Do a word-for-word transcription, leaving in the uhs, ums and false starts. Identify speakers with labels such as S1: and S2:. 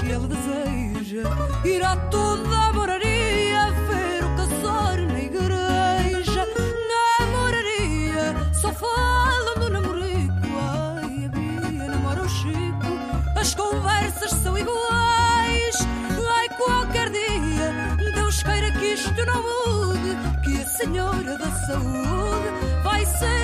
S1: que ela deseja. Ir a toda a moraria, ver o casar na igreja. Na moraria só falam do namorico. Ai, a Bia namora o Chico, as conversas são iguais. Ai, qualquer dia Deus queira que isto não mude, que a Senhora da Saúde vai ser